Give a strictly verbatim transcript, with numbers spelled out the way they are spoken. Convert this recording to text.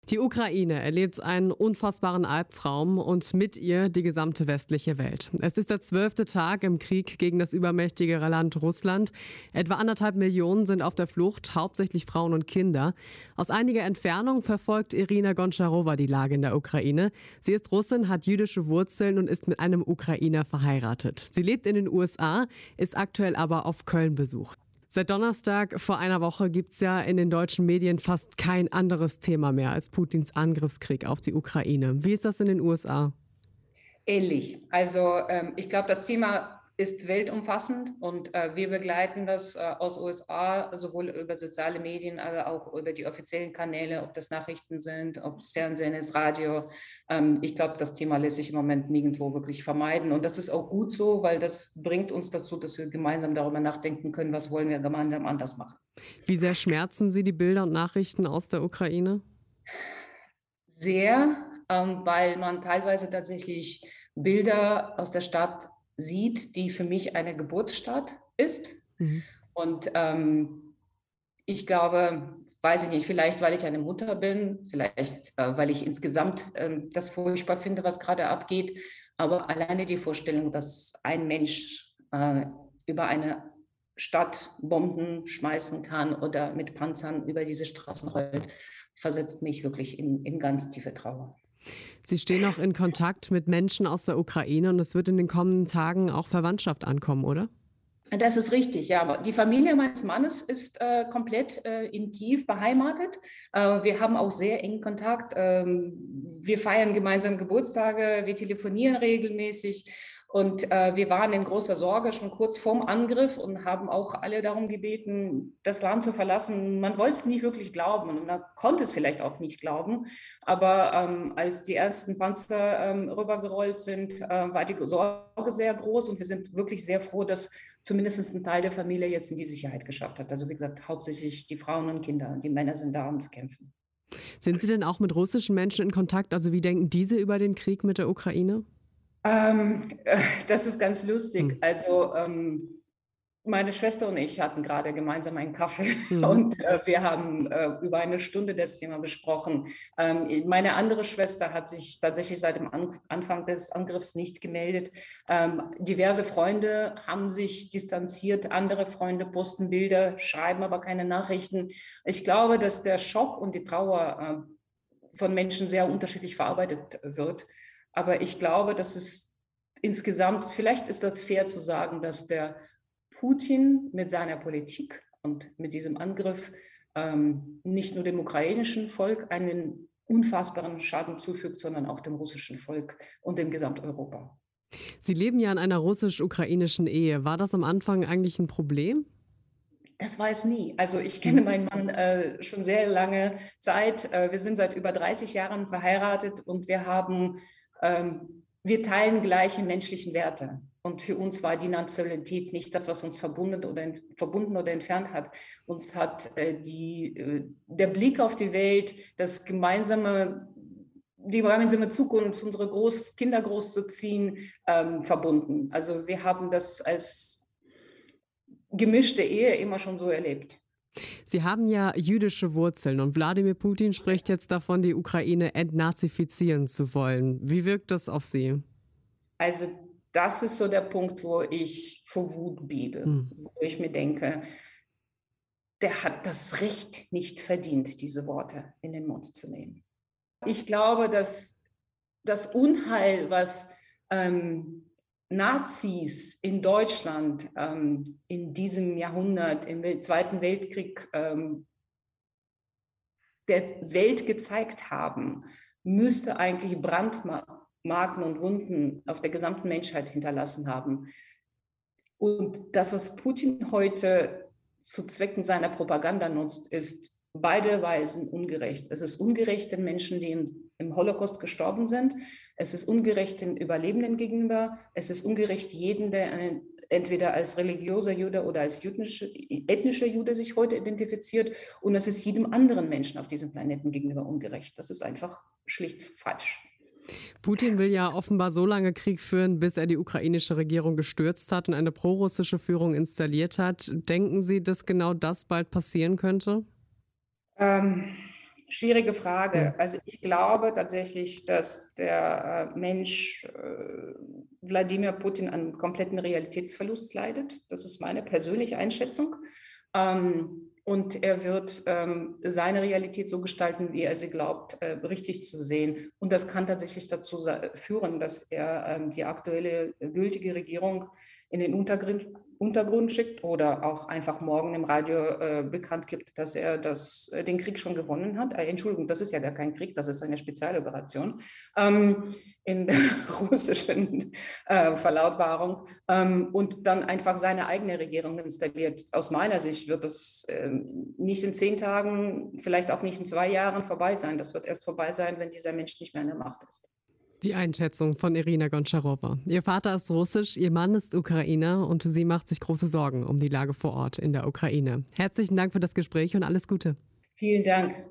Die Ukraine erlebt einen unfassbaren Albtraum und mit ihr die gesamte westliche Welt. Es ist der zwölfte Tag im Krieg gegen das übermächtigere Land Russland. Etwa anderthalb Millionen sind auf der Flucht, hauptsächlich Frauen und Kinder. Aus einiger Entfernung verfolgt Irina Goncharowa die Lage in der Ukraine. Sie ist Russin, hat jüdische Wurzeln und ist mit einem Ukrainer verheiratet. Sie lebt in den U S A, ist aktuell aber auf Köln-Besuch. Seit Donnerstag vor einer Woche gibt es ja in den deutschen Medien fast kein anderes Thema mehr als Putins Angriffskrieg auf die Ukraine. Wie ist das in den U S A? Ähnlich. Also ähm, ich glaube, das Thema ist weltumfassend und äh, wir begleiten das äh, aus U S A sowohl über soziale Medien, aber auch über die offiziellen Kanäle, ob das Nachrichten sind, ob es Fernsehen ist, Radio. Ähm, ich glaube, das Thema lässt sich im Moment nirgendwo wirklich vermeiden und das ist auch gut so, weil das bringt uns dazu, dass wir gemeinsam darüber nachdenken können, was wollen wir gemeinsam anders machen. Wie sehr schmerzen Sie die Bilder und Nachrichten aus der Ukraine? Sehr, ähm, weil man teilweise tatsächlich Bilder aus der Stadt sieht, die für mich eine Geburtsstadt ist. Mhm. Und ähm, ich glaube, weiß ich nicht, vielleicht weil ich eine Mutter bin, vielleicht äh, weil ich insgesamt äh, das furchtbar finde, was gerade abgeht. Aber alleine die Vorstellung, dass ein Mensch äh, über eine Stadt Bomben schmeißen kann oder mit Panzern über diese Straßen rollt, versetzt mich wirklich in, in ganz tiefe Trauer. Sie stehen auch in Kontakt mit Menschen aus der Ukraine und es wird in den kommenden Tagen auch Verwandtschaft ankommen, oder? Das ist richtig, ja. Aber die Familie meines Mannes ist äh, komplett äh, in Kiew beheimatet. Äh, wir haben auch sehr engen Kontakt. Ähm, wir feiern gemeinsam Geburtstage, wir telefonieren regelmäßig. Und äh, wir waren in großer Sorge schon kurz vorm Angriff und haben auch alle darum gebeten, das Land zu verlassen. Man wollte es nicht wirklich glauben und man konnte es vielleicht auch nicht glauben. Aber ähm, als die ersten Panzer ähm, rübergerollt sind, äh, war die Sorge sehr groß und wir sind wirklich sehr froh, dass zumindest ein Teil der Familie jetzt in die Sicherheit geschafft hat. Also wie gesagt, hauptsächlich die Frauen und Kinder. Die Männer sind da, um zu kämpfen. Sind Sie denn auch mit russischen Menschen in Kontakt? Also wie denken diese über den Krieg mit der Ukraine? Ähm, äh, das ist ganz lustig. Hm. Also ähm, meine Schwester und ich hatten gerade gemeinsam einen Kaffee Mhm. und äh, wir haben äh, über eine Stunde das Thema besprochen. Ähm, meine andere Schwester hat sich tatsächlich seit dem An Anfang des Angriffs nicht gemeldet. Ähm, diverse Freunde haben sich distanziert, andere Freunde posten Bilder, schreiben aber keine Nachrichten. Ich glaube, dass der Schock und die Trauer äh, von Menschen sehr unterschiedlich verarbeitet wird. Aber ich glaube, dass es insgesamt, vielleicht ist das fair zu sagen, dass der Putin mit seiner Politik und mit diesem Angriff ähm, nicht nur dem ukrainischen Volk einen unfassbaren Schaden zufügt, sondern auch dem russischen Volk und dem Gesamteuropa. Sie leben ja in einer russisch-ukrainischen Ehe. War das am Anfang eigentlich ein Problem? Das war es nie. Also ich Hm. kenne meinen Mann äh, schon sehr lange Zeit. Äh, wir sind seit über dreißig Jahren verheiratet und wir haben, ähm, wir teilen gleiche menschlichen Werte. Und für uns war die Nationalität nicht das, was uns verbunden oder, verbunden oder entfernt hat. Uns hat äh, die, äh, der Blick auf die Welt, das gemeinsame, die gemeinsame Zukunft, unsere Groß Kinder großzuziehen, ähm, verbunden. Also wir haben das als gemischte Ehe immer schon so erlebt. Sie haben ja jüdische Wurzeln und Wladimir Putin spricht jetzt davon, die Ukraine entnazifizieren zu wollen. Wie wirkt das auf Sie? Also das ist so der Punkt, wo ich vor Wut bebe, Hm. wo ich mir denke, der hat das Recht nicht verdient, diese Worte in den Mund zu nehmen. Ich glaube, dass das Unheil, was ähm, Nazis in Deutschland ähm, in diesem Jahrhundert, im Zweiten Weltkrieg ähm, der Welt gezeigt haben, müsste eigentlich Brandmarken und Wunden auf der gesamten Menschheit hinterlassen haben. Und das, was Putin heute zu Zwecken seiner Propaganda nutzt, ist beide Weisen ungerecht. Es ist ungerecht den Menschen, die im, im Holocaust gestorben sind. Es ist ungerecht den Überlebenden gegenüber. Es ist ungerecht jeden, der einen, entweder als religiöser Jude oder als jüdische, ethnischer Jude sich heute identifiziert. Und es ist jedem anderen Menschen auf diesem Planeten gegenüber ungerecht. Das ist einfach schlicht falsch. Putin will ja offenbar so lange Krieg führen, bis er die ukrainische Regierung gestürzt hat und eine prorussische Führung installiert hat. Denken Sie, dass genau das bald passieren könnte? Ähm, Schwierige Frage. Also ich glaube tatsächlich, dass der Mensch äh, Wladimir Putin einen kompletten Realitätsverlust leidet. Das ist meine persönliche Einschätzung. Ähm, und er wird ähm, seine Realität so gestalten, wie er sie glaubt, äh, richtig zu sehen. Und das kann tatsächlich dazu führen, dass er ähm, die aktuelle äh, gültige Regierung in den Untergrund, Untergrund schickt oder auch einfach morgen im Radio äh, bekannt gibt, dass er das, äh, den Krieg schon gewonnen hat. Äh, Entschuldigung, das ist ja gar kein Krieg, das ist eine Spezialoperation ähm, in der russischen äh, Verlautbarung ähm, und dann einfach seine eigene Regierung installiert. Aus meiner Sicht wird das äh, nicht in zehn Tagen, vielleicht auch nicht in zwei Jahren vorbei sein. Das wird erst vorbei sein, wenn dieser Mensch nicht mehr in der Macht ist. Die Einschätzung von Irina Goncharowa. Ihr Vater ist russisch, ihr Mann ist Ukrainer und sie macht sich große Sorgen um die Lage vor Ort in der Ukraine. Herzlichen Dank für das Gespräch und alles Gute. Vielen Dank.